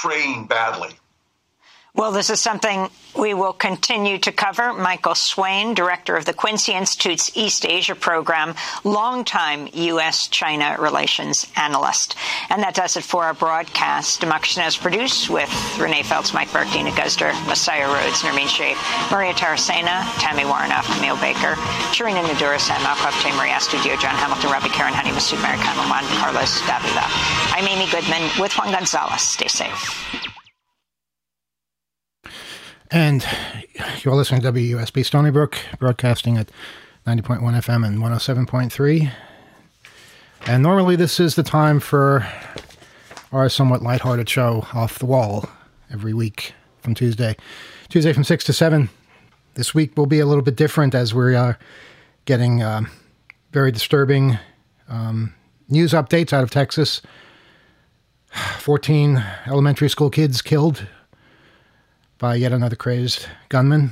Ukraine badly. Well, this is something we will continue to cover. Michael Swain, director of the Quincy Institute's East Asia program, longtime U.S.-China relations analyst. And that does it for our broadcast. Democracy Now! Is produced with Renee Feltz, Mike Burke, Dina Guzder, Messiah Rhodes, Nermeen Sheikh, Maria Taracena, Tammy Warnoff, Camille Baker, Sharina Nadura, Sam Malkoff, Jay Maria Studio, John Hamilton, Robbie Karen, Honey Masood, Mary Connell, Juan Carlos Davila. I'm Amy Goodman with Juan Gonzalez. Stay safe. And you're listening to WUSB Stony Brook, broadcasting at 90.1 FM and 107.3. And normally this is the time for our somewhat lighthearted show, Off the Wall, every week from Tuesday from 6 to 7. This week will be a little bit different as we are getting very disturbing news updates out of Texas. 14 elementary school kids killed by yet another crazed gunman.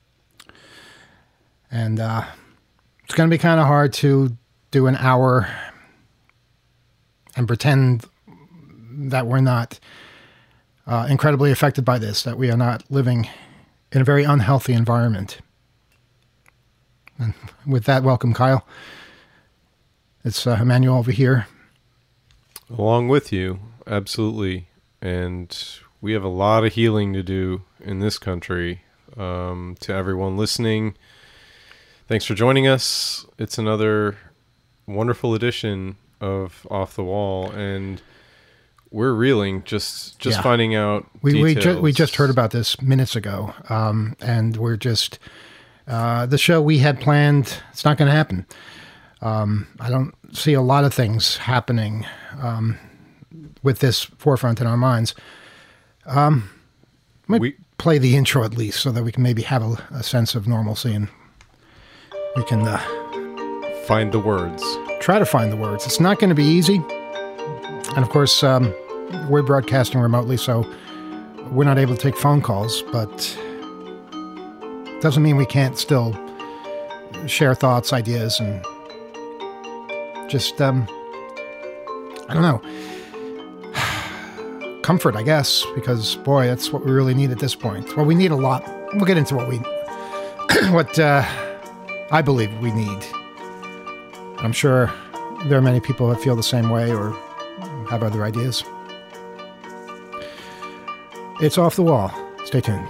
And it's going to be kind of hard to do an hour and pretend that we're not incredibly affected by this, that we are not living in a very unhealthy environment. And with that, welcome, Kyle. It's Emmanuel over here. Along with you, absolutely. And we have a lot of healing to do in this country. To everyone listening, thanks for joining us. It's another wonderful edition of Off the Wall, and we're reeling just finding out details. We just heard about this minutes ago, and we're just the show we had planned. It's not going to happen. I don't see a lot of things happening with this forefront in our minds. We play the intro at least so that we can maybe have a sense of normalcy, and we can find the words. Try to find the words. It's not going to be easy. And of course, we're broadcasting remotely, so we're not able to take phone calls, but doesn't mean we can't still share thoughts, ideas, and just, I don't know, comfort, I guess, because boy, that's what we really need at this point. Well, we need a lot. We'll get into what I believe we need. I'm sure there are many people that feel the same way or have other ideas. It's Off the Wall. Stay tuned.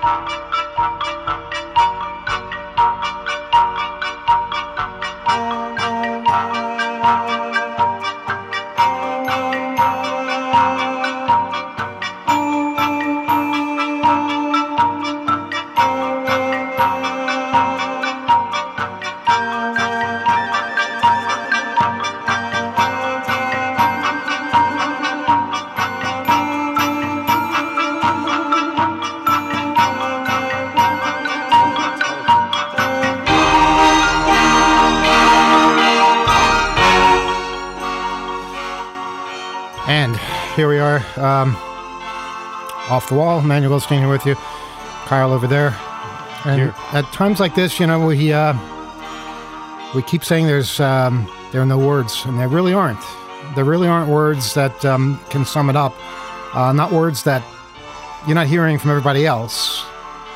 And here we are, off the wall. Manuel Goldstein here with you. Kyle over there. And Here. at times like this, you know, we keep saying there are no words, and there really aren't. There really aren't words that can sum it up. Not words that you're not hearing from everybody else.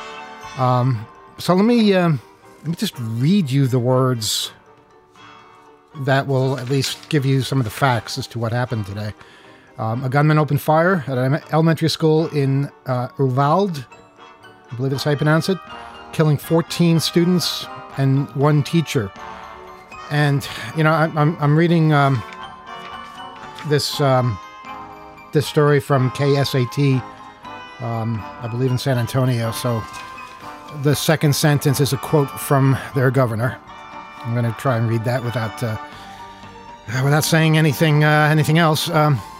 So let me just read you the words that will at least give you some of the facts as to what happened today. A gunman opened fire at an elementary school in Uvalde, I believe that's how you pronounce it, killing 14 students and one teacher. And, you know, I'm reading this story from KSAT, I believe in San Antonio. So the second sentence is a quote from their governor. I'm going to try and read that without saying anything else.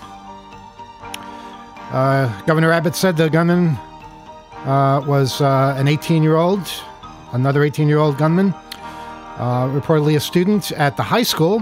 Governor Abbott said the gunman was an 18-year-old, another 18-year-old gunman, reportedly a student at the high school.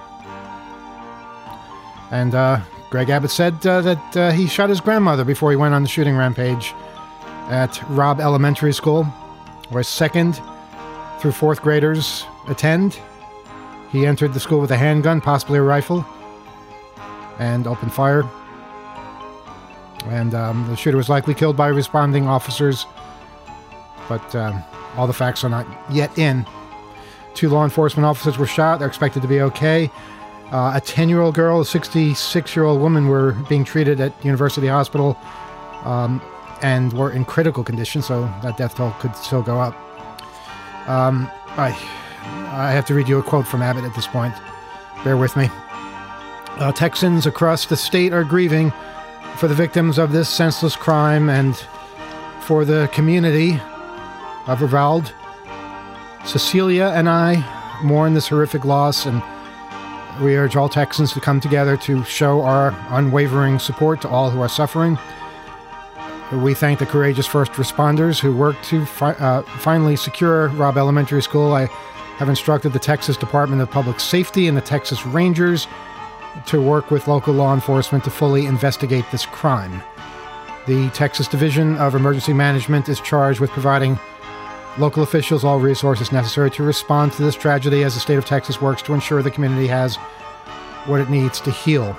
And Greg Abbott said that he shot his grandmother before he went on the shooting rampage at Robb Elementary School, where 2nd through 4th graders attend. He entered the school with a handgun, possibly a rifle, and opened fire. And the shooter was likely killed by responding officers, but all the facts are not yet in. 2 law enforcement officers were shot. They're expected to be okay. A 10-year-old girl, a 66-year-old woman were being treated at University Hospital and were in critical condition, so that death toll could still go up. I have to read you a quote from Abbott at this point. Bear with me. Texans across the state are grieving for the victims of this senseless crime and for the community of Uvalde. Cecilia and I mourn this horrific loss, and we urge all Texans to come together to show our unwavering support to all who are suffering. We thank the courageous first responders who worked to finally secure Robb Elementary School. I have instructed the Texas Department of Public Safety and the Texas Rangers to work with local law enforcement to fully investigate this crime. The Texas Division of Emergency Management is charged with providing local officials all resources necessary to respond to this tragedy as the state of Texas works to ensure the community has what it needs to heal.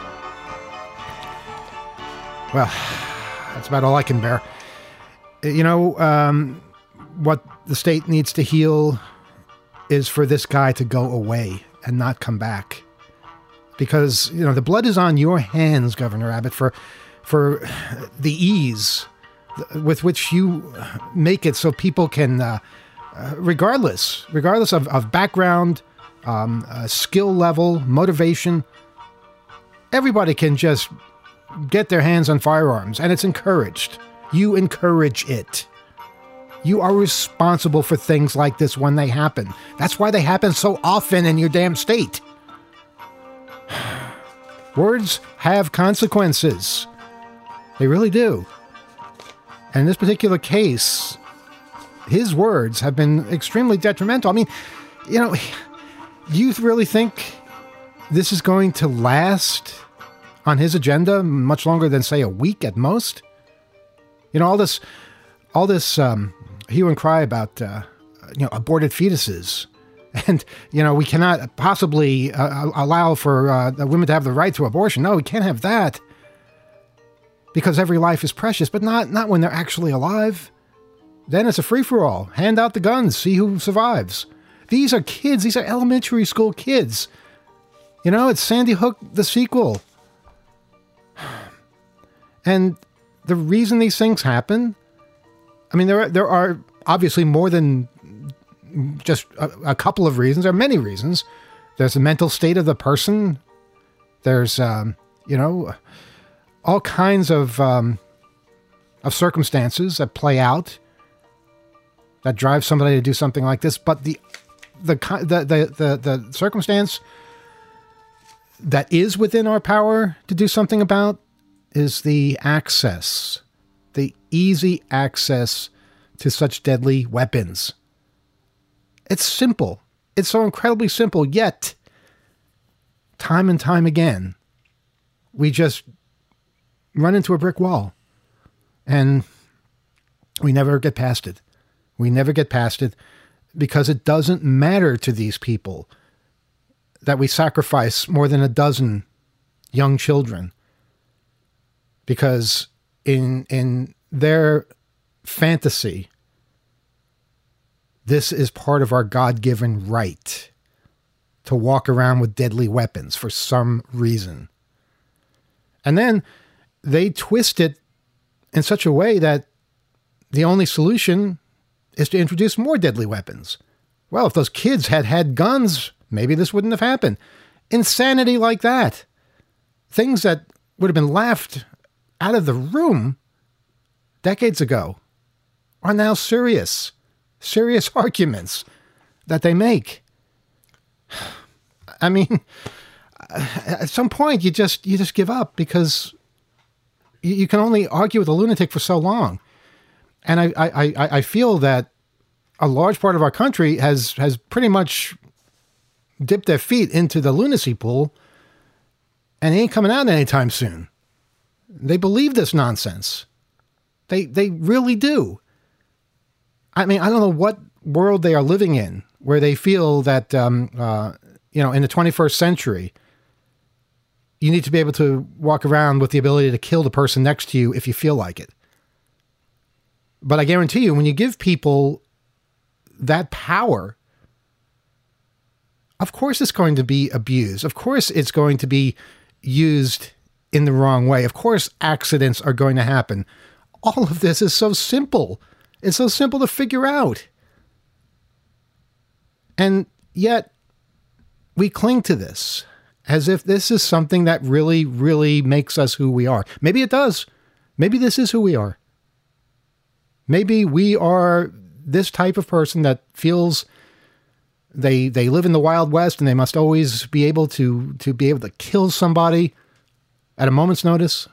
Well, that's about all I can bear. You know, what the state needs to heal is for this guy to go away and not come back. Because, you know, the blood is on your hands, Governor Abbott, for the ease with which you make it so people can, regardless of background, skill level, motivation, everybody can just get their hands on firearms, and it's encouraged. You encourage it. You are responsible for things like this when they happen. That's why they happen so often in your damn state. Words have consequences. They really do. And in this particular case, his words have been extremely detrimental. I mean, you know, do you really think this is going to last on his agenda much longer than, say, a week at most? You know, all this hue and cry about, aborted fetuses. And, you know, we cannot possibly allow for the women to have the right to abortion. No, we can't have that. Because every life is precious, but not when they're actually alive. Then it's a free-for-all. Hand out the guns, see who survives. These are kids. These are elementary school kids. You know, it's Sandy Hook, the sequel. And the reason these things happen, I mean, there are obviously more than just a couple of reasons. There are many reasons. There's the mental state of the person. There's, all kinds of circumstances that play out that drive somebody to do something like this. But the circumstance that is within our power to do something about is the easy access to such deadly weapons. It's simple. It's so incredibly simple, yet time and time again, we just run into a brick wall and we never get past it. We never get past it because it doesn't matter to these people that we sacrifice more than a dozen young children, because in their fantasy, this is part of our God-given right to walk around with deadly weapons for some reason. And then they twist it in such a way that the only solution is to introduce more deadly weapons. Well, if those kids had had guns, maybe this wouldn't have happened. Insanity like that. Things that would have been laughed out of the room decades ago are now serious arguments that they make. I mean, at some point you just give up, because you can only argue with a lunatic for so long. And I feel that a large part of our country has pretty much dipped their feet into the lunacy pool and ain't coming out anytime soon. They believe this nonsense. They really do. I mean, I don't know what world they are living in where they feel that, in the 21st century, you need to be able to walk around with the ability to kill the person next to you if you feel like it. But I guarantee you, when you give people that power, of course it's going to be abused. Of course it's going to be used in the wrong way. Of course accidents are going to happen. All of this is so simple. It's so simple to figure out. And yet we cling to this as if this is something that really, really makes us who we are. Maybe it does. Maybe this is who we are. Maybe we are this type of person that feels they live in the Wild West and they must always be able to kill somebody at a moment's notice.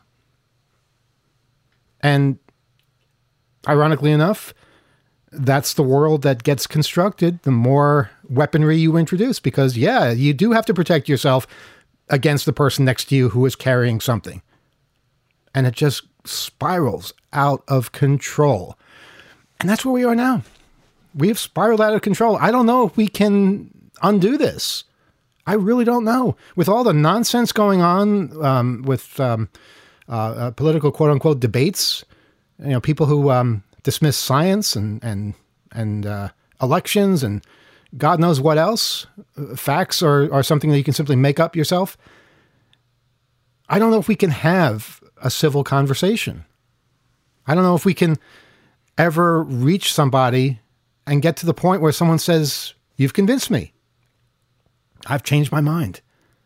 And ironically enough, that's the world that gets constructed the more weaponry you introduce, because you do have to protect yourself against the person next to you who is carrying something. And it just spirals out of control. And that's where we are now. We have spiraled out of control. I don't know if we can undo this. I really don't know. With all the nonsense going on with political quote-unquote debates, people who dismiss science and elections and God knows what else. Facts are something that you can simply make up yourself. I don't know if we can have a civil conversation. I don't know if we can ever reach somebody and get to the point where someone says, "You've convinced me. I've changed my mind."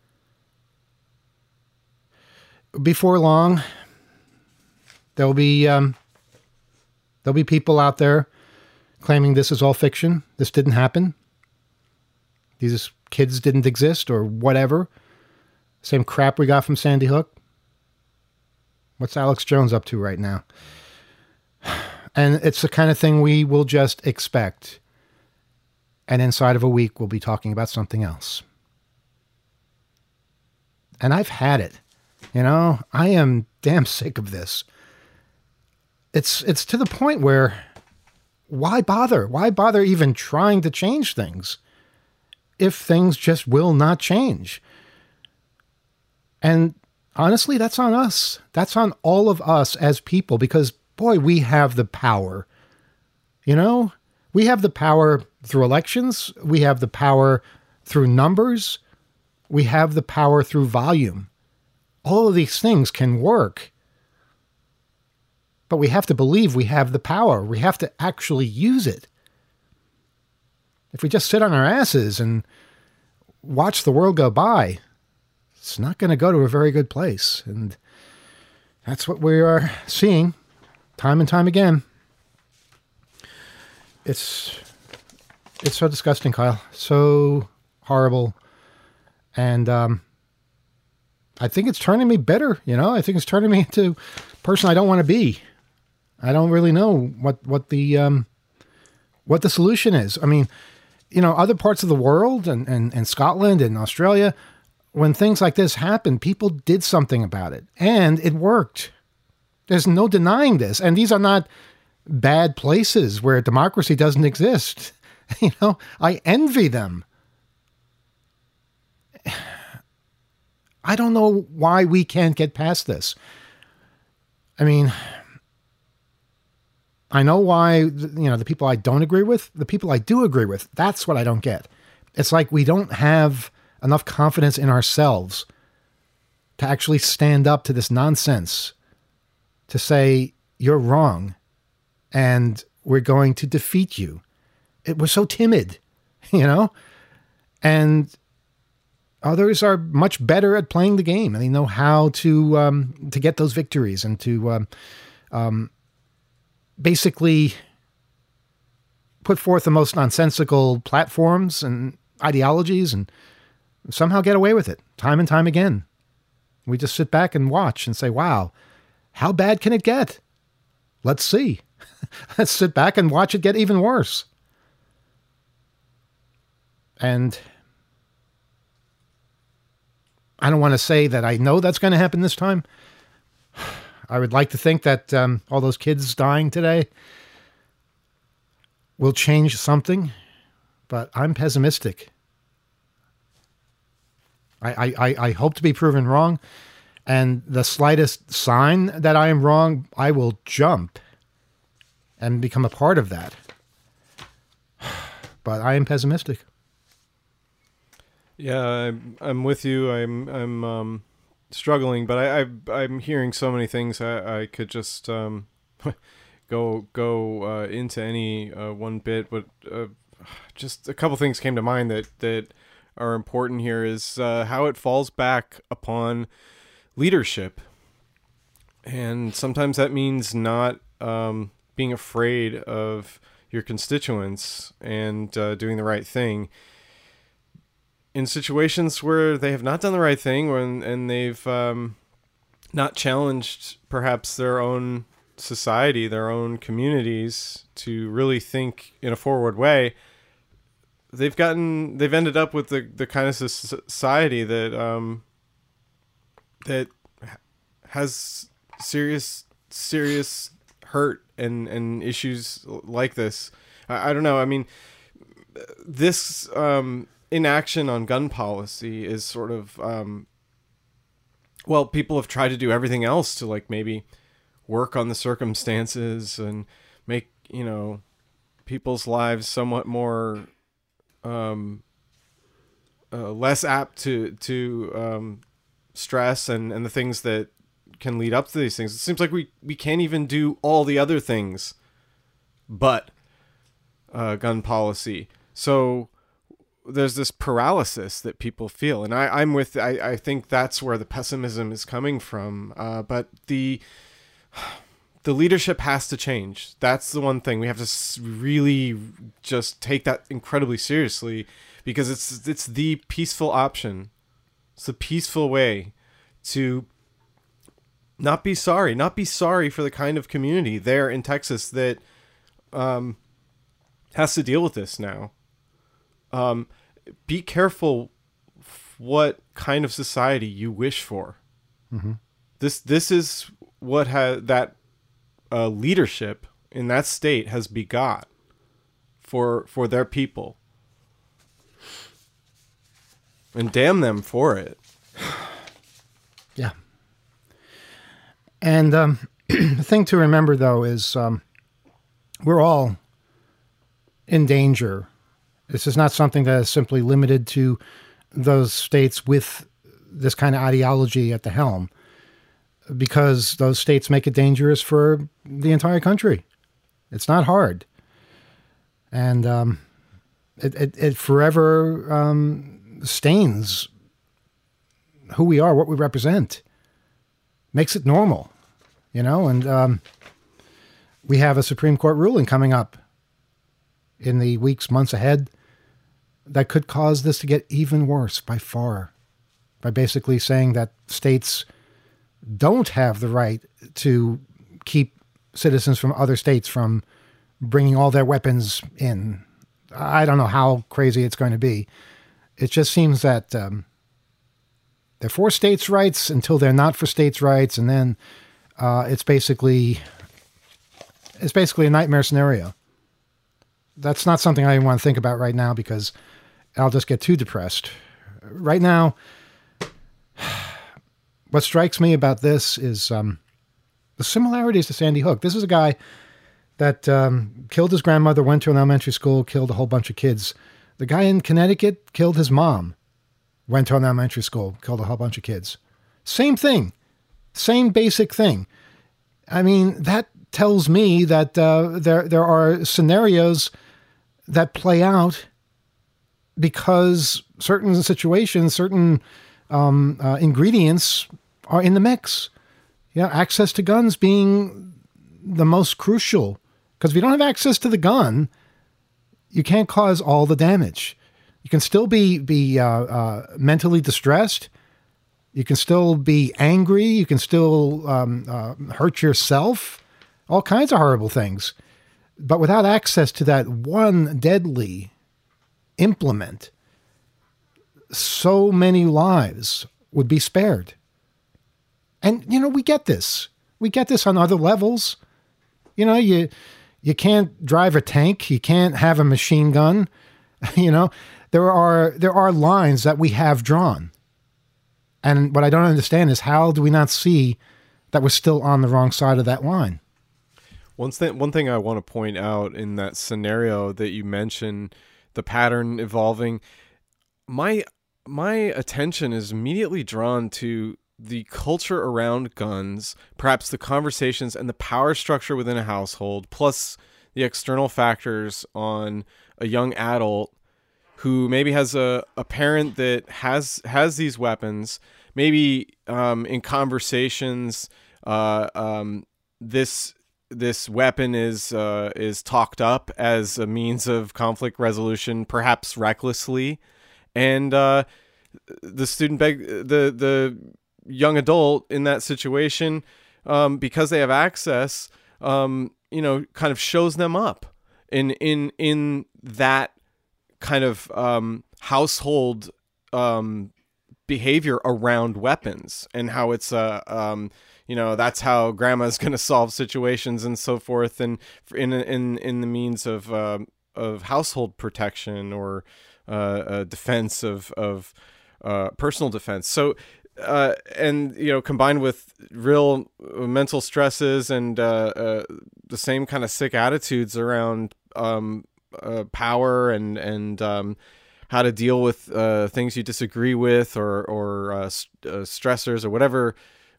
Before long, there'll be people out there claiming this is all fiction. This didn't happen. These kids didn't exist or whatever. Same crap we got from Sandy Hook. What's Alex Jones up to right now? And it's the kind of thing we will just expect. And inside of a week, we'll be talking about something else. And I've had it. I am damn sick of this. It's to the point where, why bother? Why bother even trying to change things if things just will not change? And honestly, that's on us. That's on all of us as people, because boy, we have the power. We have the power through elections. We have the power through numbers. We have the power through volume. All of these things can work. But we have to believe we have the power. We have to actually use it. If we just sit on our asses and watch the world go by, it's not going to go to a very good place. And that's what we are seeing time and time again. It's so disgusting, Kyle. So horrible. And I think it's turning me bitter, I think it's turning me into a person I don't want to be. I don't really know what the solution is. I mean, other parts of the world and Scotland and Australia, when things like this happened, people did something about it, and it worked. There's no denying this. And these are not bad places where democracy doesn't exist. I envy them. I don't know why we can't get past this. I mean, I know why, the people I don't agree with, the people I do agree with, that's what I don't get. It's like we don't have enough confidence in ourselves to actually stand up to this nonsense, to say, you're wrong, and we're going to defeat you. We're so timid, and others are much better at playing the game, and they know how to get those victories and to basically put forth the most nonsensical platforms and ideologies and somehow get away with it time and time again. We just sit back and watch and say, wow, how bad can it get? Let's see. Let's sit back and watch it get even worse. And I don't want to say that I know that's going to happen this time. I would like to think that all those kids dying today will change something, but I'm pessimistic. I hope to be proven wrong, and the slightest sign that I am wrong, I will jump and become a part of that. But I am pessimistic. Yeah, I'm with you. I'm struggling, but I'm hearing so many things. I could just go into any one bit, but just a couple things came to mind that are important here. Is how it falls back upon leadership, and sometimes that means not being afraid of your constituents and doing the right thing. In situations where they have not done the right thing, and they've not challenged perhaps their own society, their own communities to really think in a forward way, they've ended up with the kind of society that that has serious hurt and issues like this. I don't know. I mean, this inaction on gun policy is sort of people have tried to do everything else to like maybe work on the circumstances and make people's lives somewhat more less apt to stress and the things that can lead up to these things. It seems like we can't even do all the other things but gun policy. So there's this paralysis that people feel, and I think that's where the pessimism is coming from. But the leadership has to change. That's the one thing we have to really just take that incredibly seriously, because it's the peaceful option. It's the peaceful way to not be sorry for the kind of community there in Texas that has to deal with this now. Be careful what kind of society you wish for. Mm-hmm. This is what that leadership in that state has begot for their people, and damn them for it. Yeah. And the thing to remember, though, is we're all in danger. This is not something that is simply limited to those states with this kind of ideology at the helm. because those states make it dangerous for the entire country. It's not hard. And it forever stains who we are, what we represent. Makes it normal, and we have a Supreme Court ruling coming up in the weeks, months ahead that could cause this to get even worse by far, by basically saying that states don't have the right to keep citizens from other states from bringing all their weapons in. I don't know how crazy it's going to be. It just seems that they're for states' rights until they're not for states' rights, and then it's basically a nightmare scenario. That's not something I want to think about right now because I'll just get too depressed. Right now, what strikes me about this is the similarities to Sandy Hook. This is a guy that killed his grandmother, went to an elementary school, killed a whole bunch of kids. The guy in Connecticut killed his mom, went to an elementary school, killed a whole bunch of kids. Same thing. Same basic thing. I mean, that tells me that there are scenarios that play out because certain situations, certain ingredients are in the mix. Access to guns being the most crucial. Because if you don't have access to the gun, you can't cause all the damage. You can still be mentally distressed. You can still be angry. You can still hurt yourself. All kinds of horrible things. But without access to that one deadly implement, so many lives would be spared. And, we get this. We get this on other levels. You can't drive a tank. You can't have a machine gun. There are lines that we have drawn. And what I don't understand is how do we not see that we're still on the wrong side of that line? One thing I want to point out in that scenario that you mentioned, the pattern evolving, my attention is immediately drawn to the culture around guns, perhaps the conversations and the power structure within a household, plus the external factors on a young adult who maybe has a parent that has these weapons. Maybe in conversations, this weapon is talked up as a means of conflict resolution, perhaps recklessly, and the young adult in that situation, because they have access, kind of shows them up in that kind of household behavior around weapons, and how it's that's how grandma's going to solve situations and so forth, and in the means of household protection or defense of personal defense. So and combined with real mental stresses and the same kind of sick attitudes around power and how to deal with things you disagree with or stressors or whatever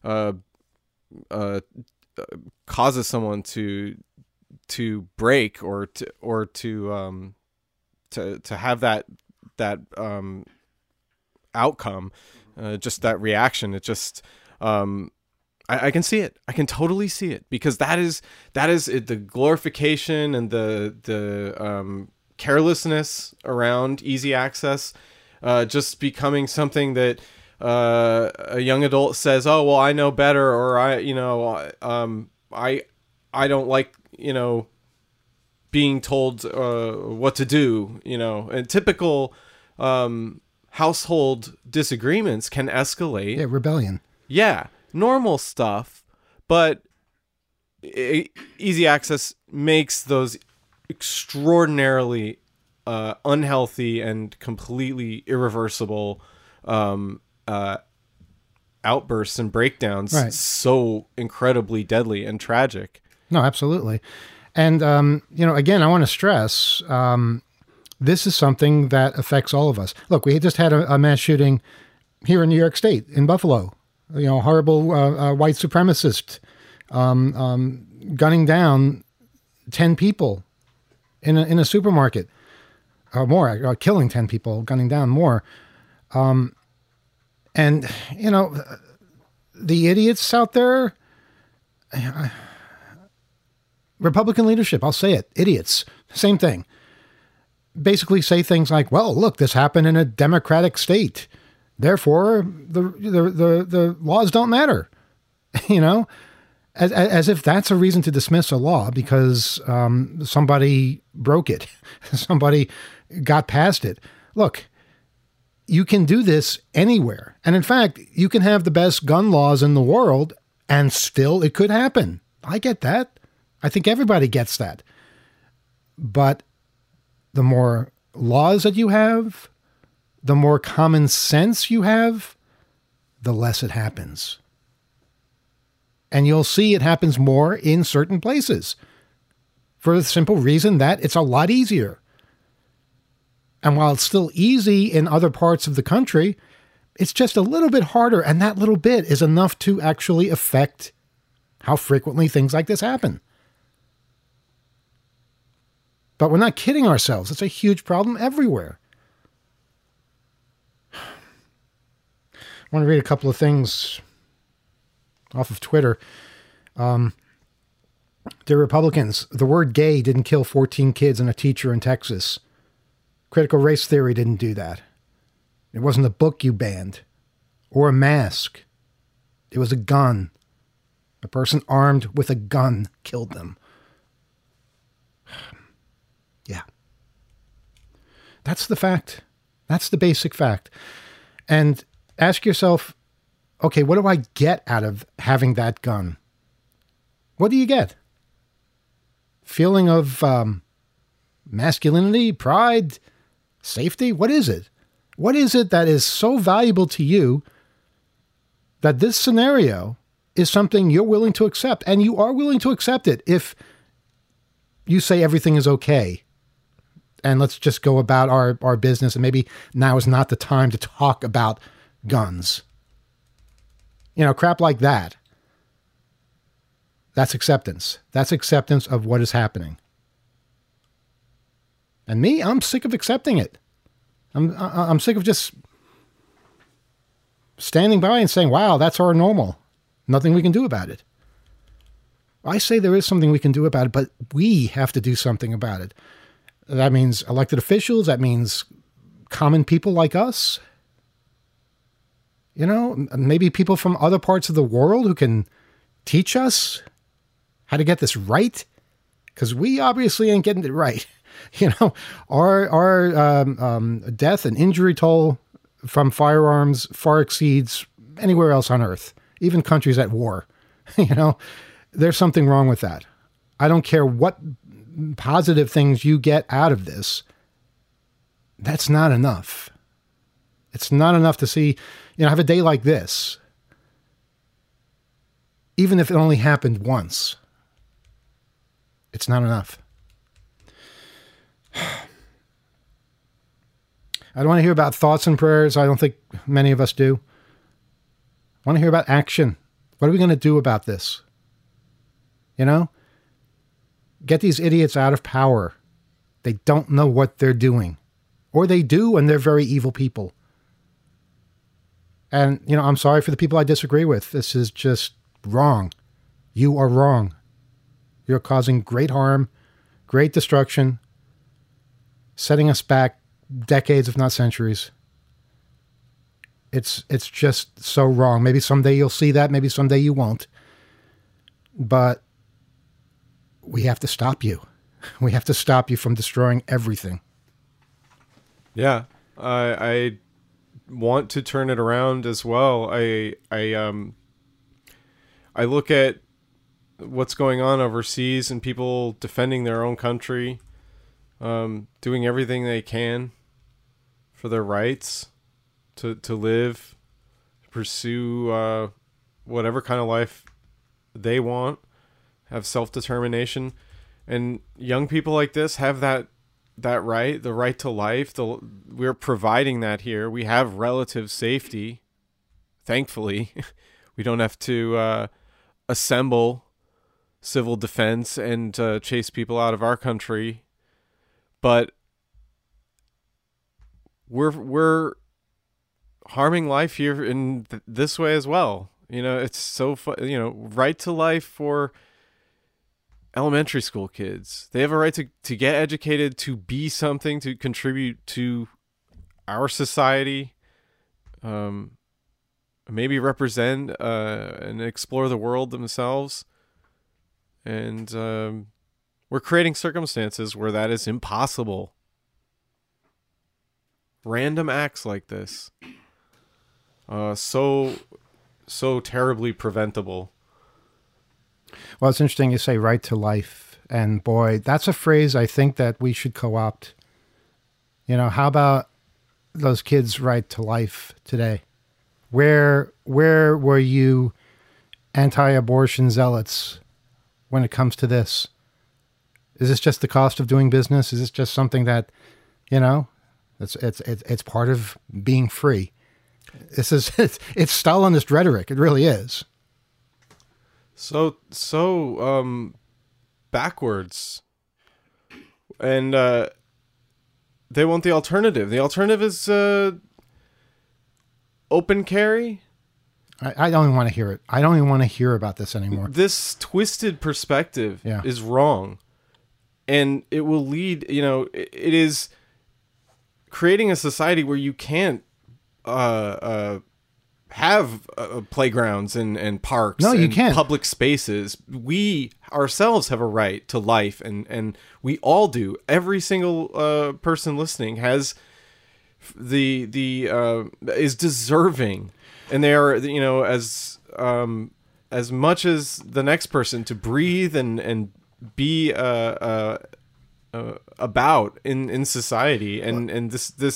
causes someone to break or to have that outcome, just that reaction. It just I can see it. I can totally see it, because that is it, the glorification and the carelessness around easy access, just becoming something that a young adult says, "Oh, well, I know better," or I don't like, being told what to do, and typical household disagreements can escalate. Yeah, rebellion. Yeah, normal stuff, but easy access makes those extraordinarily unhealthy and completely irreversible outbursts and breakdowns so incredibly deadly and tragic. No, absolutely. And, again, I want to stress, this is something that affects all of us. Look, we just had a mass shooting here in New York State, in Buffalo, horrible white supremacist gunning down 10 people in a supermarket, or more, killing 10 people, gunning down more. And, the idiots out there, Republican leadership, I'll say it, idiots, same thing. Basically say things like, well, look, this happened in a democratic state. Therefore, the laws don't matter, as if that's a reason to dismiss a law because somebody broke it, somebody got past it. Look, you can do this anywhere. And in fact, you can have the best gun laws in the world and still it could happen. I get that. I think everybody gets that. But the more laws that you have, the more common sense you have, the less it happens. And you'll see it happens more in certain places for the simple reason that it's a lot easier. And while it's still easy in other parts of the country, it's just a little bit harder. And that little bit is enough to actually affect how frequently things like this happen. But we're not kidding ourselves. It's a huge problem everywhere. I want to read a couple of things off of Twitter. The Republicans, the word gay didn't kill 14 kids and a teacher in Texas. Critical race theory didn't do that. It wasn't a book you banned or a mask. It was a gun. A person armed with a gun killed them. Yeah. That's the fact. That's the basic fact. And ask yourself, okay, what do I get out of having that gun? What do you get? Feeling of masculinity, pride, safety? What is it? What is it that is so valuable to you that this scenario is something you're willing to accept? And you are willing to accept it if you say everything is okay. And let's just go about our business. And maybe now is not the time to talk about guns. Crap like that. That's acceptance. That's acceptance of what is happening. And me, I'm sick of accepting it. I'm sick of just standing by and saying, wow, that's our normal. Nothing we can do about it. I say there is something we can do about it, but we have to do something about it. That means elected officials. That means common people like us. Maybe people from other parts of the world who can teach us how to get this right. Because we obviously ain't getting it right. Our death and injury toll from firearms far exceeds anywhere else on earth, even countries at war. There's something wrong with that. I don't care what positive things you get out of this. That's not enough. It's not enough to see, have a day like this. Even if it only happened once. It's not enough. I don't want to hear about thoughts and prayers. I don't think many of us do. I want to hear about action. What are we going to do about this? Get these idiots out of power. They don't know what they're doing. Or they do, and they're very evil people. And, I'm sorry for the people I disagree with. This is just wrong. You are wrong. You're causing great harm, great destruction, setting us back decades, if not centuries. It's just so wrong. Maybe someday you'll see that. Maybe someday you won't. But we have to stop you. We have to stop you from destroying everything. Yeah, I want to turn it around as well. I look at what's going on overseas and people defending their own country, doing everything they can for their rights to live, pursue whatever kind of life they want, have self-determination. And young people like this have that right, the right to life. We're providing that here. We have relative safety, thankfully. We don't have to assemble civil defense and chase people out of our country. But we're harming life here in this way as well. It's so right to life for elementary school kids. They have a right to get educated, to be something, to contribute to our society, maybe represent and explore the world themselves. And we're creating circumstances where that is impossible. Random acts like this, so terribly preventable. Well, it's interesting you say right to life. And boy, that's a phrase I think that we should co-opt. How about those kids' right to life today? Where were you anti-abortion zealots when it comes to this? Is this just the cost of doing business? Is this just something that, it's part of being free? It's Stalinist rhetoric. It really is. So backwards. And they want the alternative. The alternative is open carry. I don't even want to hear it. I don't even want to hear about this anymore. This twisted perspective is wrong. And it will lead, it is creating a society where you can't have playgrounds and parks you can't. Public spaces. We ourselves have a right to life, and we all do. Every single person listening has is deserving, and they are, as much as the next person, to breathe and be about in society, and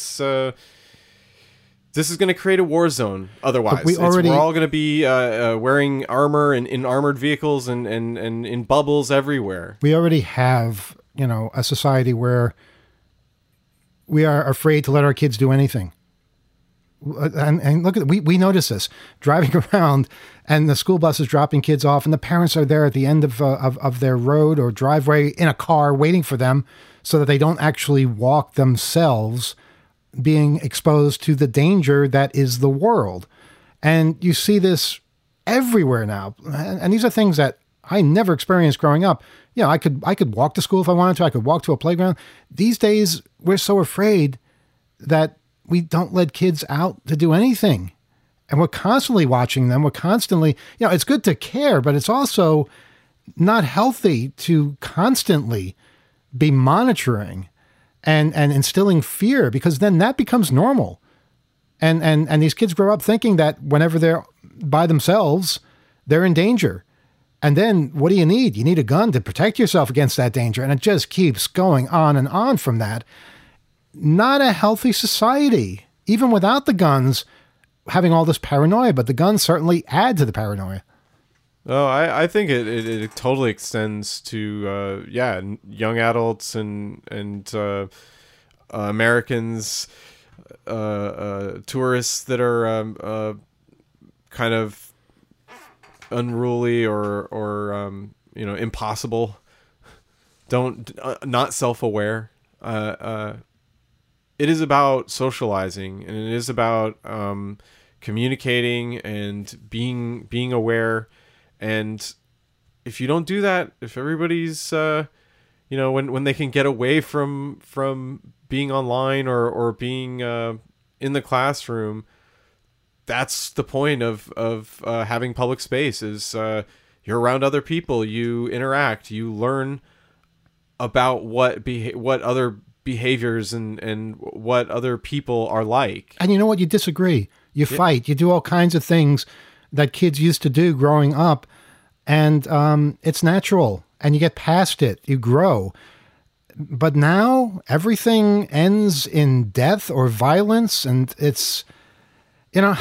this is going to create a war zone. Otherwise, we're all going to be wearing armor and in armored vehicles and in bubbles everywhere. We already have, a society where we are afraid to let our kids do anything. And look at we notice this driving around, and the school bus is dropping kids off, and the parents are there at the end of their road or driveway in a car waiting for them, so that they don't actually walk themselves, being exposed to the danger that is the world. And you see this everywhere now. And these are things that I never experienced growing up. I could walk to school if I wanted to. I could walk to a playground. These days, we're so afraid that we don't let kids out to do anything. And we're constantly watching them. We're constantly, it's good to care, but it's also not healthy to constantly be monitoring and instilling fear, because then that becomes normal. And these kids grow up thinking that whenever they're by themselves, they're in danger. And then what do you need? You need a gun to protect yourself against that danger. And it just keeps going on and on from that. Not a healthy society, even without the guns having all this paranoia, but the guns certainly add to the paranoia. Oh, I think it totally extends to young adults and Americans, tourists that are kind of unruly or impossible, not self-aware. It is about socializing, and it is about communicating and being aware. And if you don't do that, if everybody's, when they can get away from being online or being in the classroom, that's the point of having public space. Is you're around other people, you interact, you learn about what other behaviors and what other people are like. And you know what? You disagree. You fight. You do all kinds of things that kids used to do growing up, and it's natural, and you get past it, you grow. But now everything ends in death or violence, and it's, and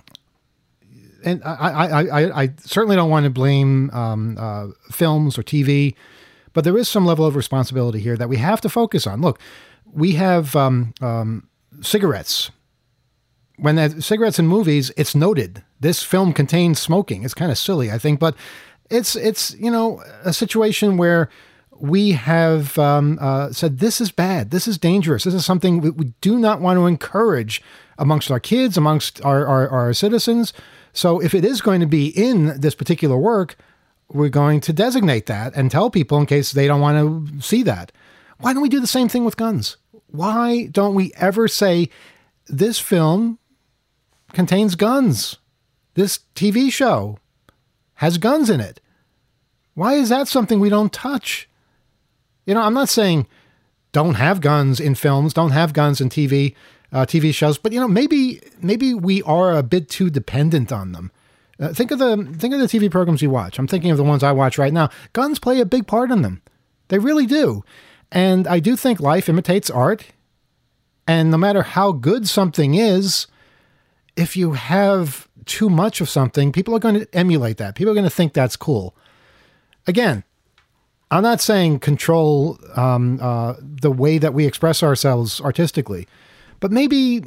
I certainly don't want to blame films or TV, but there is some level of responsibility here that we have to focus on. Look, we have cigarettes. when there's cigarettes in movies, it's noted. This film contains smoking. It's kind of silly, I think, but it's a situation where we have said this is bad, this is dangerous, this is something we do not want to encourage amongst our kids, amongst our citizens. So if it is going to be in this particular work, we're going to designate that and tell people in case they don't want to see that. Why don't we do the same thing with guns? Why don't we ever say, this film contains guns? This TV show has guns in it. Why is that something we don't touch? I'm not saying don't have guns in films, don't have guns in TV shows, but maybe we are a bit too dependent on them. Think of the TV programs you watch. I'm thinking of the ones I watch right now. Guns play a big part in them. They really do. And I do think life imitates art. And no matter how good something is, if you have too much of something, people are going to emulate that. People are going to think that's cool. Again, I'm not saying control the way that we express ourselves artistically, but maybe,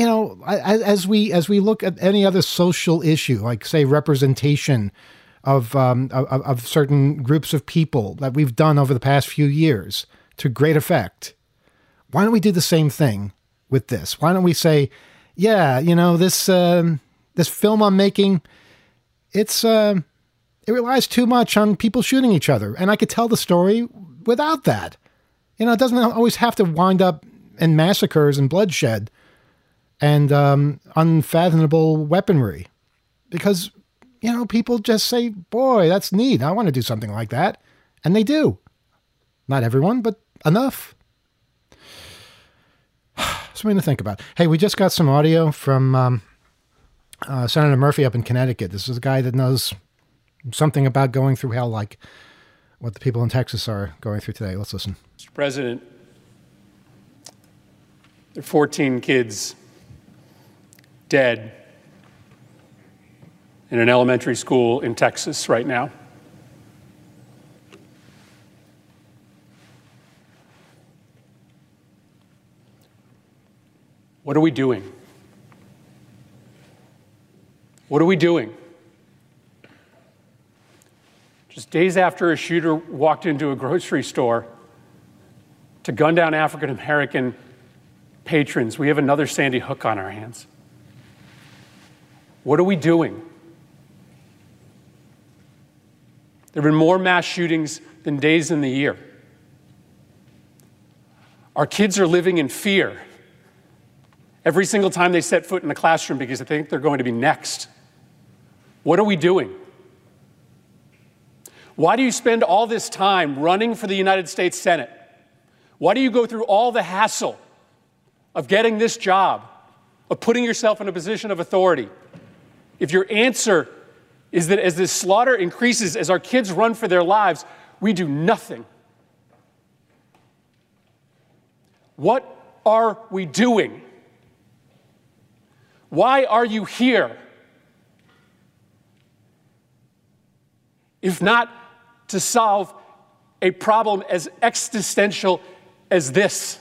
as we look at any other social issue, like say representation of certain groups of people that we've done over the past few years to great effect, why don't we do the same thing with this? Why don't we say, yeah, this film I'm making, it relies too much on people shooting each other, and I could tell the story without that. It doesn't always have to wind up in massacres and bloodshed and unfathomable weaponry, because people just say, boy, that's neat, I want to do something like that, and they do. Not everyone, but enough. Something to think about. Hey, we just got some audio from Senator Murphy up in Connecticut. This is a guy that knows something about going through hell, like what the people in Texas are going through today. Let's listen. Mr. President, there are 14 kids dead in an elementary school in Texas right now. What are we doing? What are we doing? Just days after a shooter walked into a grocery store to gun down African-American patrons, we have another Sandy Hook on our hands. What are we doing? There have been more mass shootings than days in the year. Our kids are living in fear every single time they set foot in the classroom because they think they're going to be next. What are we doing? Why do you spend all this time running for the United States Senate? Why do you go through all the hassle of getting this job, of putting yourself in a position of authority, if your answer is that as this slaughter increases, as our kids run for their lives, we do nothing? What are we doing? Why are you here? If not to solve a problem as existential as this.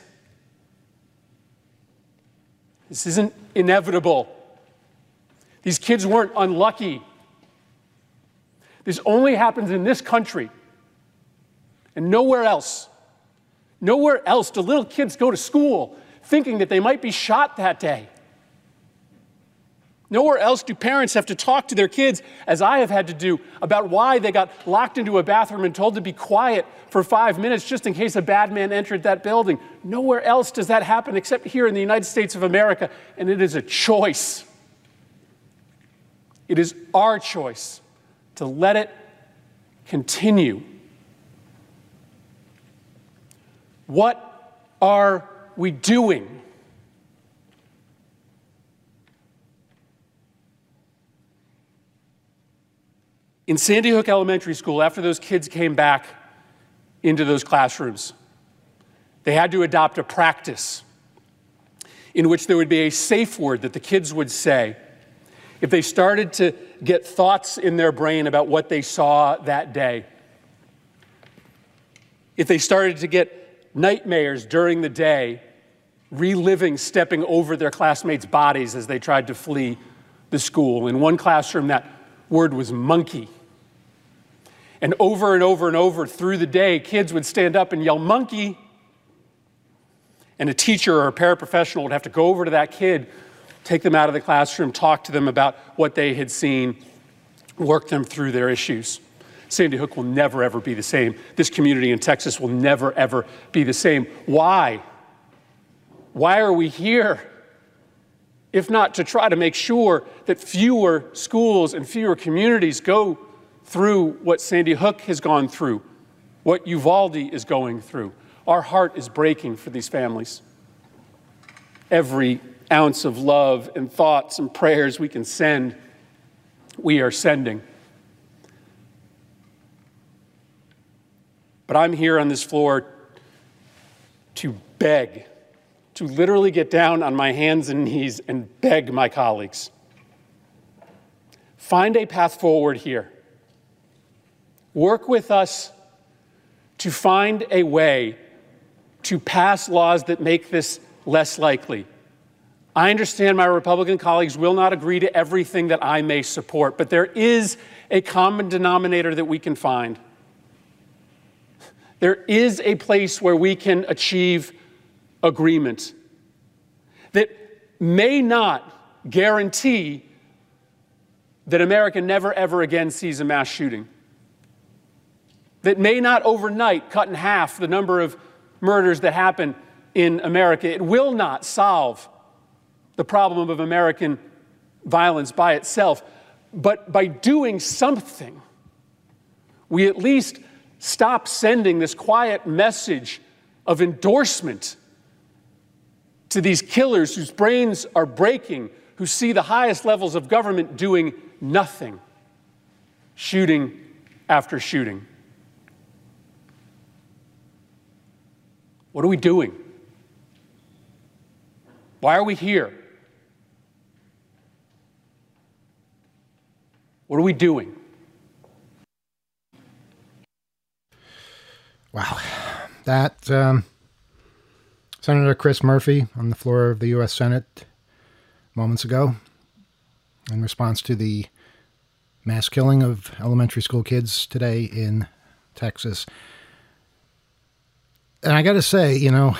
This isn't inevitable. These kids weren't unlucky. This only happens in this country and nowhere else. Nowhere else do little kids go to school thinking that they might be shot that day. Nowhere else do parents have to talk to their kids, as I have had to do, about why they got locked into a bathroom and told to be quiet for 5 minutes just in case a bad man entered that building. Nowhere else does that happen except here in the United States of America, and it is a choice. It is our choice to let it continue. What are we doing? In Sandy Hook Elementary School, after those kids came back into those classrooms, they had to adopt a practice in which there would be a safe word that the kids would say if they started to get thoughts in their brain about what they saw that day. If they started to get nightmares during the day reliving stepping over their classmates' bodies as they tried to flee the school. In one classroom, that word was monkey. And over and over and over through the day, kids would stand up and yell, monkey. And a teacher or a paraprofessional would have to go over to that kid, take them out of the classroom, talk to them about what they had seen, work them through their issues. Sandy Hook will never, ever be the same. This community in Texas will never, ever be the same. Why? Why are we here? If not to try to make sure that fewer schools and fewer communities go through what Sandy Hook has gone through, what Uvalde is going through. Our heart is breaking for these families. Every ounce of love and thoughts and prayers we can send, we are sending. But I'm here on this floor to beg, to literally get down on my hands and knees and beg my colleagues. Find a path forward here. Work with us to find a way to pass laws that make this less likely. I understand my Republican colleagues will not agree to everything that I may support, but there is a common denominator that we can find. There is a place where we can achieve agreement that may not guarantee that America never, ever again sees a mass shooting, that may not overnight cut in half the number of murders that happen in America. It will not solve the problem of American violence by itself. But by doing something, we at least stop sending this quiet message of endorsement to these killers whose brains are breaking, who see the highest levels of government doing nothing, shooting after shooting. What are we doing? Why are we here? What are we doing? Wow. That Senator Chris Murphy on the floor of the U.S. Senate moments ago in response to the mass killing of elementary school kids today in Texas. And I got to say, you know,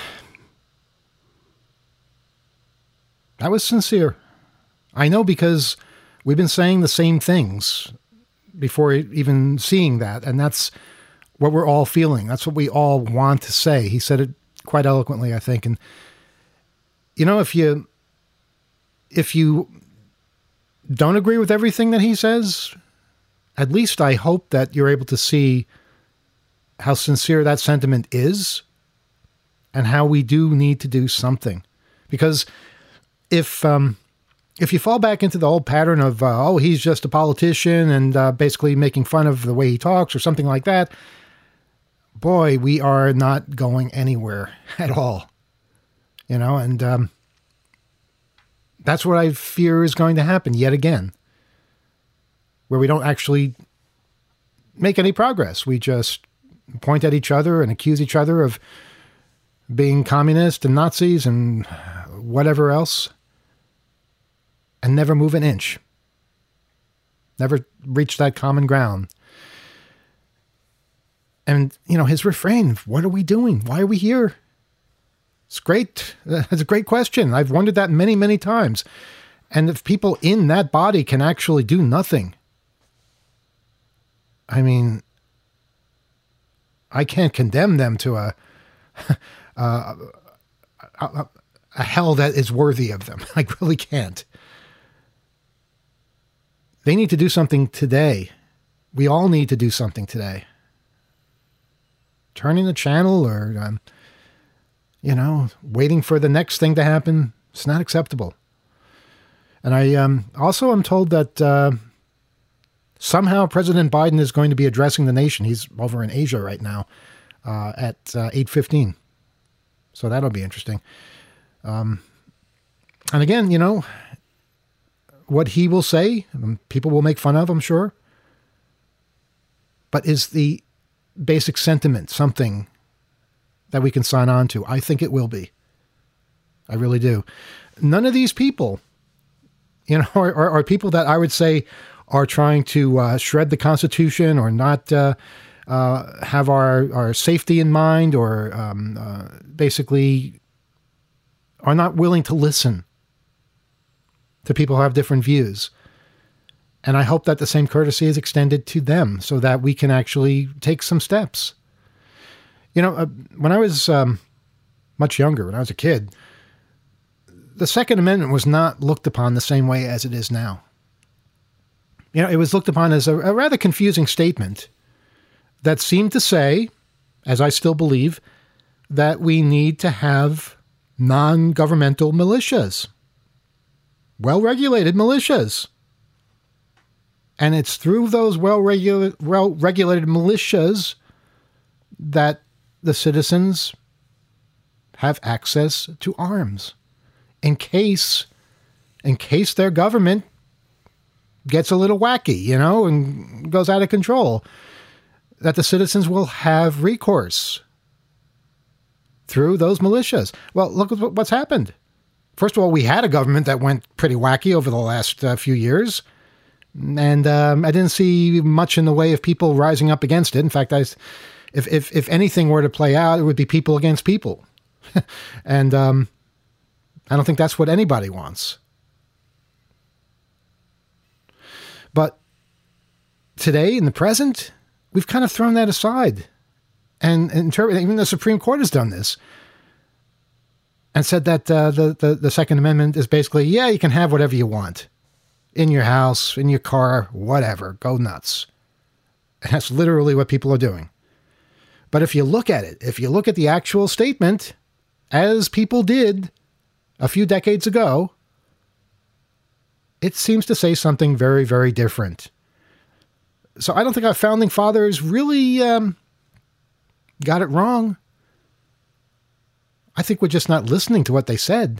that was sincere. I know, because we've been saying the same things before even seeing that. And that's what we're all feeling. That's what we all want to say. He said it quite eloquently, I think. And, you know, if you don't agree with everything that he says, at least I hope that you're able to see how sincere that sentiment is and how we do need to do something. Because if you fall back into the old pattern of, he's just a politician and basically making fun of the way he talks or something like that, boy, we are not going anywhere at all. You know, and that's what I fear is going to happen yet again, where we don't actually make any progress. We just point at each other and accuse each other of being communist and Nazis and whatever else, and never move an inch. Never reach that common ground. And, you know, his refrain, what are we doing? Why are we here? It's great. That's a great question. I've wondered that many, many times. And if people in that body can actually do nothing, I mean, I can't condemn them to a hell that is worthy of them. I really can't. They need to do something today. We all need to do something today. Turning the channel or, waiting for the next thing to happen, it's not acceptable. And I also am told that somehow President Biden is going to be addressing the nation. He's over in Asia right now at 8:15. So that'll be interesting. And again, you know, what he will say, people will make fun of, I'm sure. But is the basic sentiment something that we can sign on to? I think it will be. I really do. None of these people, are people that I would say are trying to shred the Constitution or not have our safety in mind, or basically are not willing to listen to people who have different views. And I hope that the same courtesy is extended to them so that we can actually take some steps. When I was much younger, when I was a kid, the Second Amendment was not looked upon the same way as it is now. It was looked upon as a rather confusing statement that seemed to say, as I still believe, that we need to have non-governmental militias, well-regulated militias. And it's through those well-regulated militias that the citizens have access to arms in case their government gets a little wacky, and goes out of control, that the citizens will have recourse through those militias. Well, look at what's happened. First of all, we had a government that went pretty wacky over the last few years, and I didn't see much in the way of people rising up against it. In fact, if anything were to play out, it would be people against people. And I don't think that's what anybody wants. But today, in the present, we've kind of thrown that aside. And even the Supreme Court has done this and said that the Second Amendment is basically, you can have whatever you want in your house, in your car, whatever, go nuts. And that's literally what people are doing. But if you look at it, if you look at the actual statement, as people did a few decades ago, it seems to say something very, very different. So I don't think our founding fathers really got it wrong. I think we're just not listening to what they said.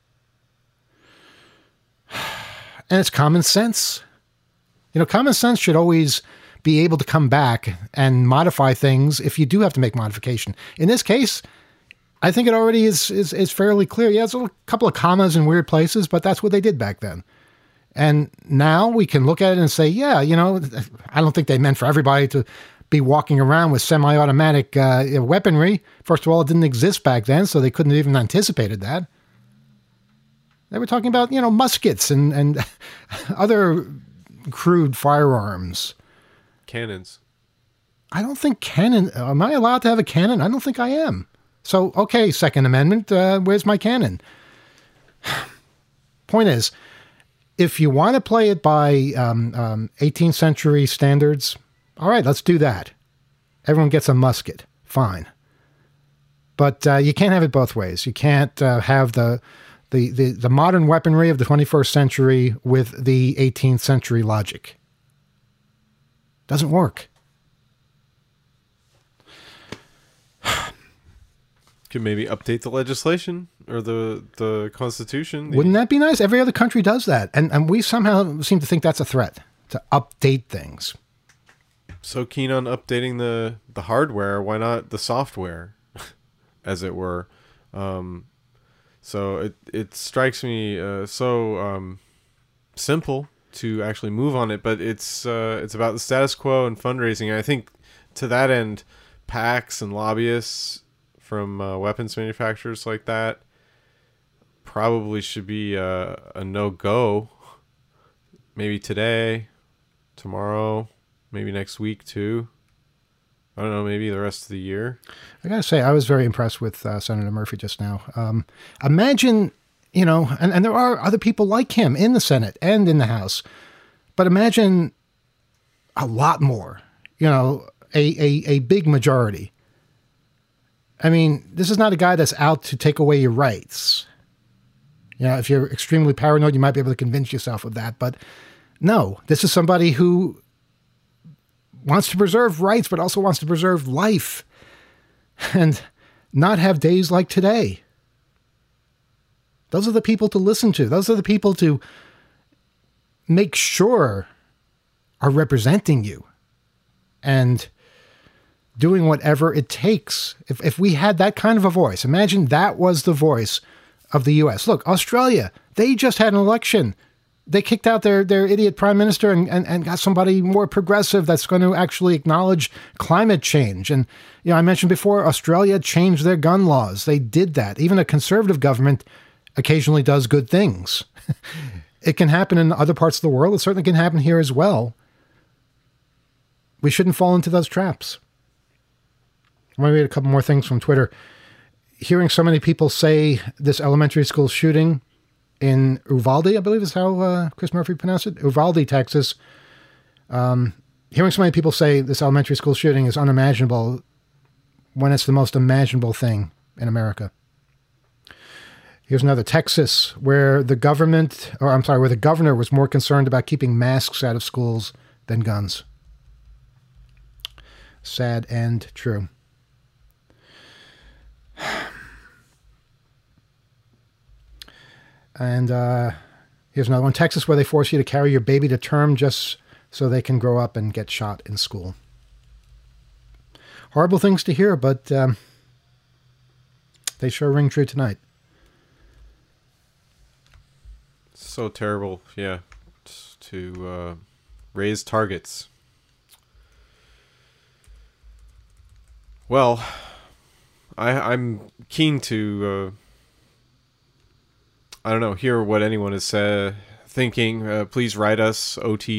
And it's common sense. Common sense should always be able to come back and modify things if you do have to make modification. In this case, I think it already is fairly clear. Yeah, there's a couple of commas in weird places, but that's what they did back then. And now we can look at it and say, I don't think they meant for everybody to be walking around with semi-automatic weaponry. First of all, it didn't exist back then, so they couldn't have even anticipated that. They were talking about, muskets and other crude firearms. Cannons. I don't think cannon... Am I allowed to have a cannon? I don't think I am. So, okay, Second Amendment, where's my cannon? Point is, if you want to play it by 18th century standards, all right, let's do that. Everyone gets a musket. Fine. But you can't have it both ways. You can't have the modern weaponry of the 21st century with the 18th century logic. Doesn't work. Could maybe update the legislation or the Constitution. Wouldn't that be nice? Every other country does that. And we somehow seem to think that's a threat, to update things. So keen on updating the hardware, why not the software, as it were? So it strikes me so simple to actually move on it, but it's about the status quo and fundraising. And I think to that end, PACs and lobbyists from weapons manufacturers like that probably should be a no-go. Maybe today, tomorrow, maybe next week too. I don't know, maybe the rest of the year. I got to say, I was very impressed with Senator Murphy just now. Imagine, and there are other people like him in the Senate and in the House, but imagine a lot more, a big majority. I mean, this is not a guy that's out to take away your rights. If you're extremely paranoid, you might be able to convince yourself of that. But no, this is somebody who wants to preserve rights, but also wants to preserve life and not have days like today. Those are the people to listen to. Those are the people to make sure are representing you and doing whatever it takes. If we had that kind of a voice, imagine that was the voice of the U.S. Look, Australia, they just had an election. They kicked out their idiot prime minister and got somebody more progressive that's going to actually acknowledge climate change. And, I mentioned before, Australia changed their gun laws. They did that. Even a conservative government occasionally does good things. It can happen in other parts of the world. It certainly can happen here as well. We shouldn't fall into those traps. I want to read a couple more things from Twitter. Hearing so many people say this elementary school shooting in Uvalde, I believe is how Chris Murphy pronounced it, Uvalde, Texas. Hearing so many people say this elementary school shooting is unimaginable when it's the most imaginable thing in America. Here's another, Texas, where the governor was more concerned about keeping masks out of schools than guns. Sad and true. And here's another one, Texas, where they force you to carry your baby to term just so they can grow up and get shot in school. Horrible things to hear, but they sure ring true tonight. So terrible, yeah, to raise targets. Well, I'm keen to, hear what anyone is thinking. Please write us,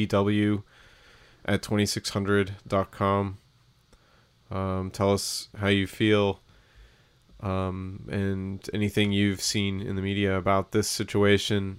otw@2600.com. Tell us how you feel, and anything you've seen in the media about this situation.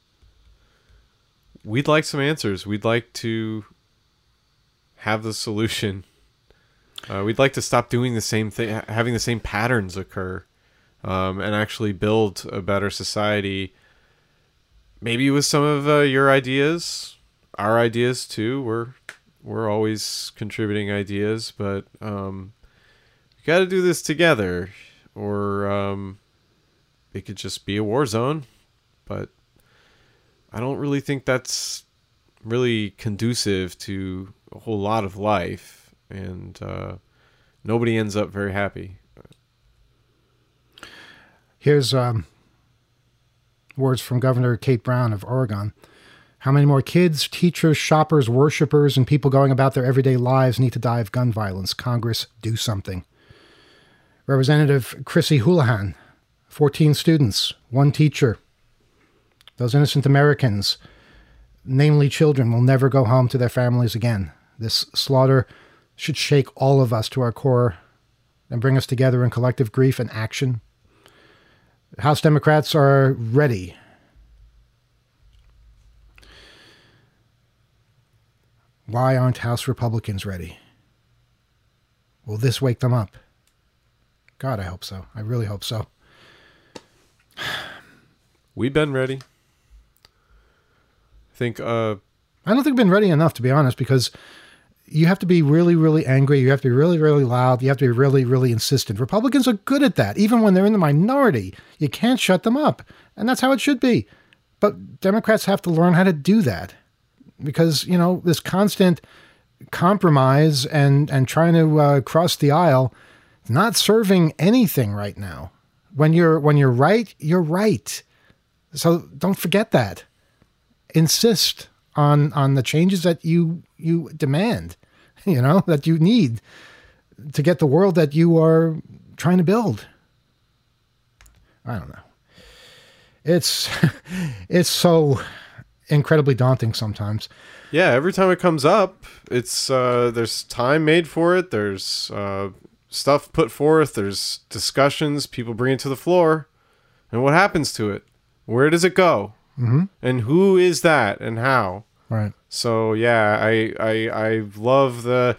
We'd like some answers. We'd like to have the solution. We'd like to stop doing the same thing, having the same patterns occur, and actually build a better society. Maybe with some of your ideas, our ideas too. We're always contributing ideas, but we got to do this together, or it could just be a war zone. But I don't really think that's really conducive to a whole lot of life, and nobody ends up very happy. Here's words from Governor Kate Brown of Oregon. How many more kids, teachers, shoppers, worshipers, and people going about their everyday lives need to die of gun violence? Congress, do something. Representative Chrissy Houlihan, 14 students, 1 teacher. Those innocent Americans, namely children, will never go home to their families again. This slaughter should shake all of us to our core and bring us together in collective grief and action. House Democrats are ready. Why aren't House Republicans ready? Will this wake them up? God, I hope so. I really hope so. We've been ready. I don't think we've been ready enough, to be honest, because you have to be really, really angry. You have to be really, really loud. You have to be really, really insistent. Republicans are good at that. Even when they're in the minority, you can't shut them up. And that's how it should be. But Democrats have to learn how to do that, because, this constant compromise and trying to cross the aisle is not serving anything right now. When you're right, you're right. So don't forget that. Insist on the changes that you demand, that you need to get the world that you are trying to build. I don't know. It's so incredibly daunting sometimes. Yeah, every time it comes up, it's there's time made for it. There's stuff put forth. There's discussions. People bring it to the floor, and what happens to it? Where does it go? Mm-hmm. And who is that? And how? Right. So yeah, I love the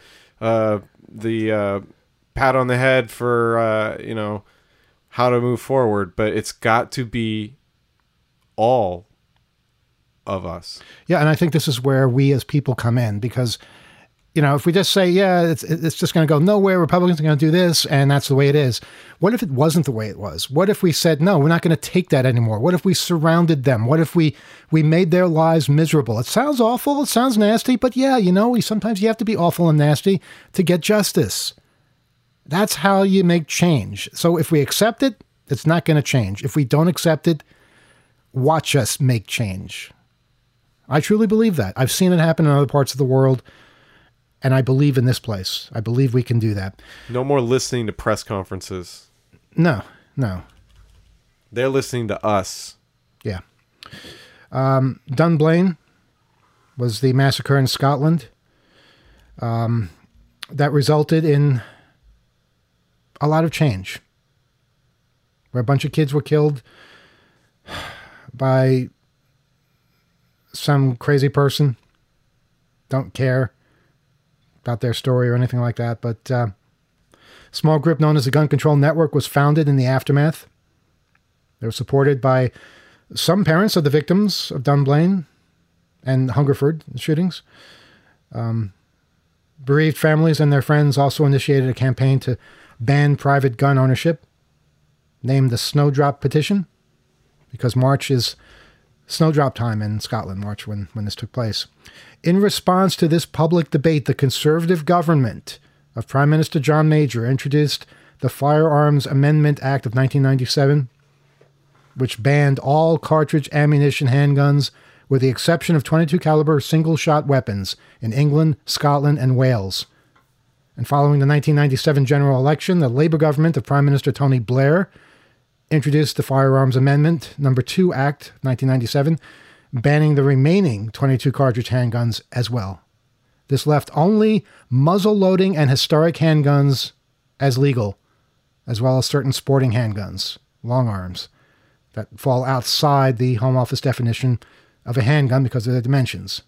pat on the head for how to move forward, but it's got to be all of us. Yeah, and I think this is where we as people come in, because if we just say, it's just going to go nowhere, Republicans are going to do this, and that's the way it is. What if it wasn't the way it was? What if we said, no, we're not going to take that anymore? What if we surrounded them? What if we made their lives miserable? It sounds awful. It sounds nasty. But sometimes you have to be awful and nasty to get justice. That's how you make change. So if we accept it, It's not going to change. If we don't accept it, watch us make change. I truly believe that. I've seen it happen in other parts of the world, and I believe in this place. I believe we can do that. No more listening to press conferences. No. They're listening to us. Yeah. Dunblane was the massacre in Scotland that resulted in a lot of change, where a bunch of kids were killed by some crazy person. Don't care about their story or anything like that, but a small group known as the Gun Control Network was founded in the aftermath. They were supported by some parents of the victims of Dunblane and Hungerford shootings. Bereaved families and their friends also initiated a campaign to ban private gun ownership, named the Snowdrop Petition, because March is snowdrop time in Scotland, March when this took place. In response to this public debate, the Conservative government of Prime Minister John Major introduced the Firearms Amendment Act of 1997, which banned all cartridge ammunition handguns with the exception of .22 caliber single-shot weapons in England, Scotland, and Wales. And following the 1997 general election, the Labour government of Prime Minister Tony Blair introduced the Firearms Amendment No. 2 Act, 1997, banning the remaining .22 cartridge handguns as well. This left only muzzle-loading and historic handguns as legal, as well as certain sporting handguns, long arms, that fall outside the Home Office definition of a handgun because of their dimensions.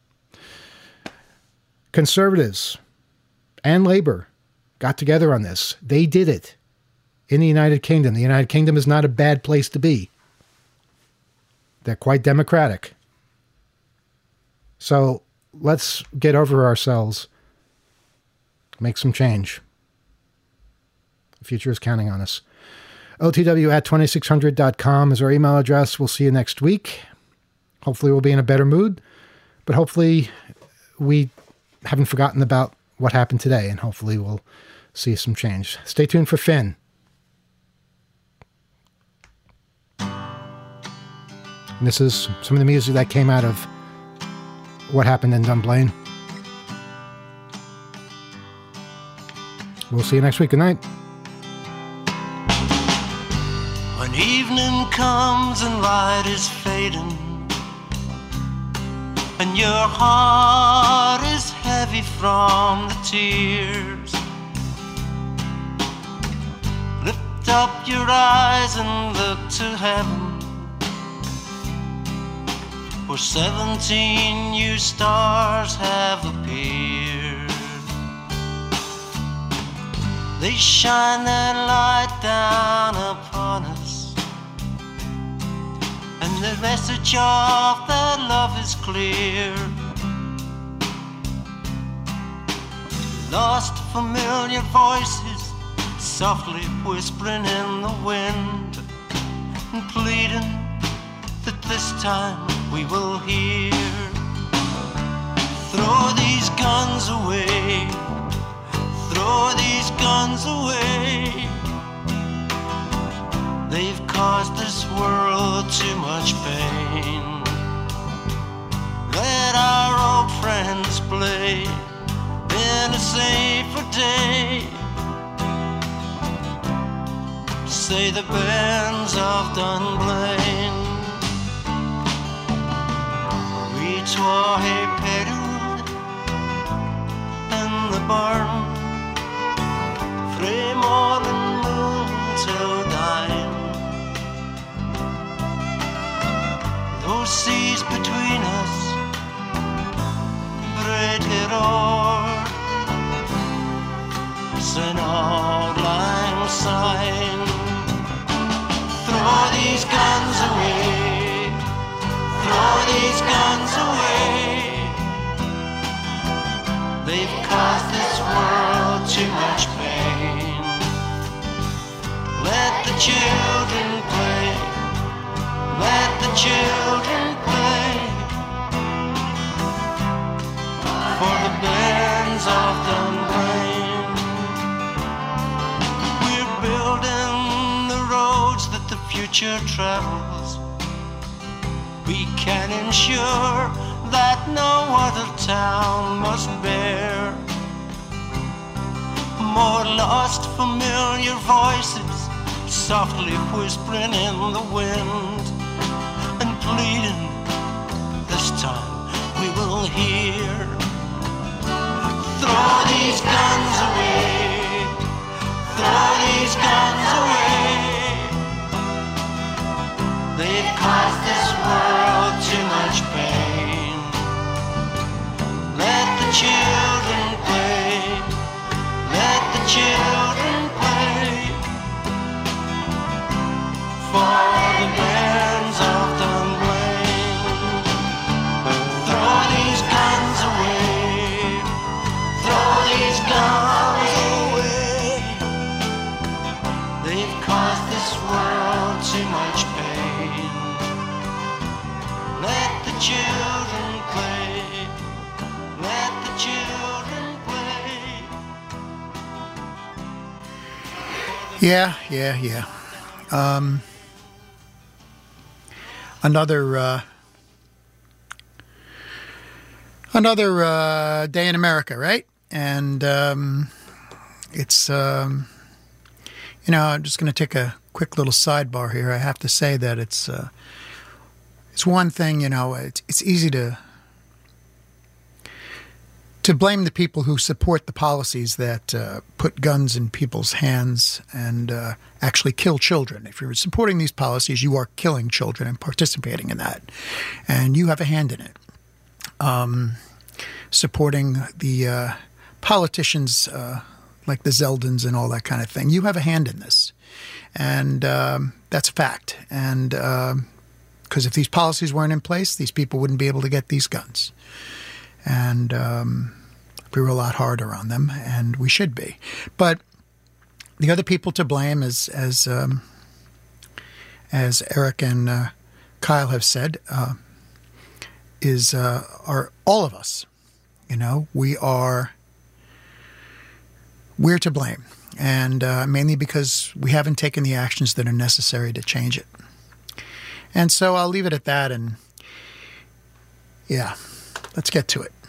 Conservatives and Labour got together on this. They did it in the United Kingdom. The United Kingdom is not a bad place to be. They're quite democratic. So let's get over ourselves. Make some change. The future is counting on us. OTW@2600.com is our email address. We'll see you next week. Hopefully we'll be in a better mood, but hopefully we haven't forgotten about what happened today, and hopefully we'll see some change. Stay tuned for Finn. And this is some of the music that came out of what happened in Dunblane. We'll see you next week. Good night. When evening comes and light is fading, and your heart is heavy from the tears, lift up your eyes and look to heaven, where 17 new stars have appeared. They shine their light down upon us, and the message of their love is clear. Lost familiar voices softly whispering in the wind, and pleading that this time we will hear. Throw these guns away, throw these guns away. They've caused this world too much pain. Let our old friends play in a safer day. Say the bands of Dunblane. Ritoye Perud and the barn, frae morning moon till dine. Those seas between us, Bred Hiror, an old lang syne. Throw these guns away, throw these guns away. They've caused this world too much pain. Let the children play, let the children play, for the bands of Dunblane. We're building the road future travels, we can ensure that no other town must bear more lost familiar voices softly whispering in the wind and pleading, this time we will hear. Throw these guns away, throw these guns away. They've caused this world too much pain. Let the children play, let the children play. For the bands of Dunblane. Throw these guns away, throw these guns away. They've caused this world too much pain. Let the children play, let the children play. Yeah. Another day in America, right? And it's I'm just going to take a quick little sidebar here. I have to say that it's one thing, it's easy to blame the people who support the policies that put guns in people's hands and actually kill children. If you're supporting these policies, you are killing children and participating in that. And you have a hand in it. Supporting the politicians like the Zeldins and all that kind of thing. You have a hand in this. And that's a fact. And because if these policies weren't in place, these people wouldn't be able to get these guns. And we were a lot harder on them, and we should be. But the other people to blame, as Eric and Kyle have said, are all of us. We're to blame, and mainly because we haven't taken the actions that are necessary to change it. And so I'll leave it at that, and yeah, let's get to it.